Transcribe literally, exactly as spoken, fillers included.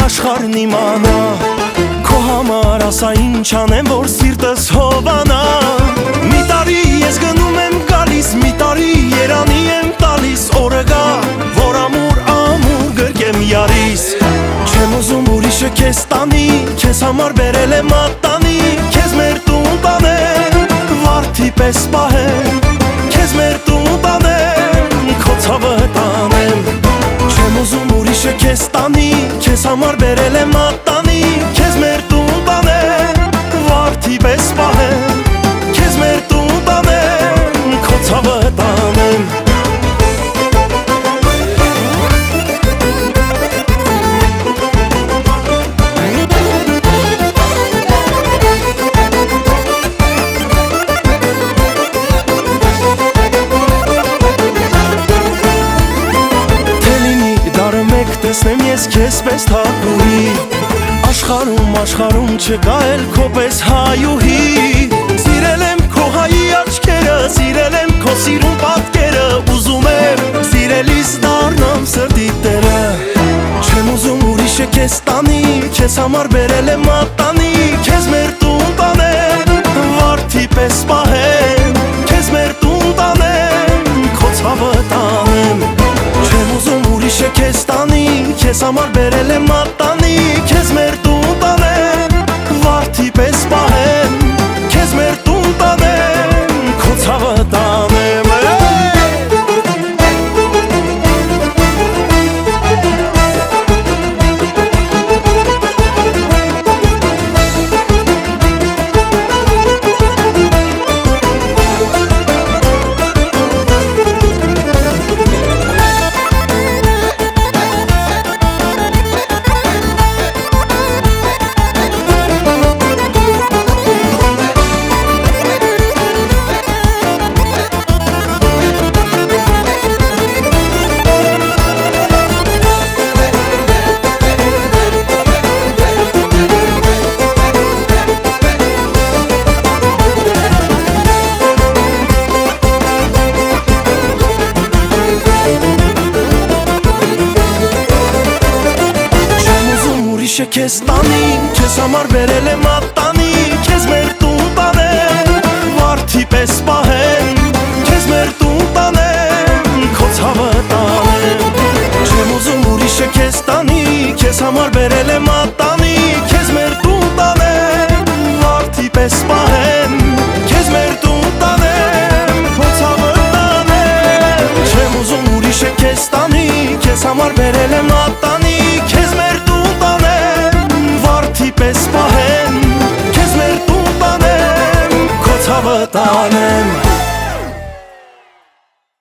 աշխարհն իմանա, քո համար ասա ինչ անեմ, որ սիրտս հովանա։ Մի տարի ես գնում եմ գալիս, մի տարի երանի եմ տալիս, օրը գա, որ ամուր ամուր գրկեմ յարիս։ Չեմ ուզում ուրիշը քեզ տանի, քեզ համար բերել եմ մատանի, քեզ մեր տուն տանեմ, վարդի պես պահեմ, քեզ մեր տուն տանեմ, քո ցավը տանեմ։ Չեմ ուզում ուրիշը քեզ տանի, քեզ համար բերել եմ մատանի, քեզ մեր տուն տանեմ, վարդի պես պահեմ, քեզ մեր տուն տանեմ, քո ցավը տանեմ։ Տեսնեմ ես քեզ պես թագուհի, աշխարհում աշխարհում չկա էլ քո պես հայուհի։ Սիրել եմ քո հայի աչքերը, սիրել եմ քո սիրուն պատկերը, ուզում եմ սիրելիս դառնամ սրտի տերը։ Չեմ ուզում ուրիշը քեզ տանի, քեզ համար բերել եմ մատանի, քեզ մեր տուն տանեմ, վարդի պես պահեմ, քեզ մեր տուն տանեմ, քո ցավը տանեմ։ Չեմ ուզում ուրիշը քեզ տանի, քեզ համար բերել եմ մատանի, քեզ մեր տուն տանեմ, վարդի պես պահեմ, քեզ մեր տուն տանեմ, քո ցավը տանեմ։ Քեզ տանի, քեզ համար բերել եմ մատանի, քեզ մեր տուն տանեմ, վարդի պես պահեմ, քեզ մեր տուն տանեմ, քո ցավը տանեմ։ Չեմ ուզում ուրիշը քեզ տանի, քեզ համար բերել եմ մատանի, քեզ մեր տուն տանեմ, վարդի պես պահեմ, քեզ մեր տուն տանեմ, քո ցավը տանեմ։ Չեմ ուզում ուրիշը քեզ տանի, քեզ համար բերել եմ մատանի,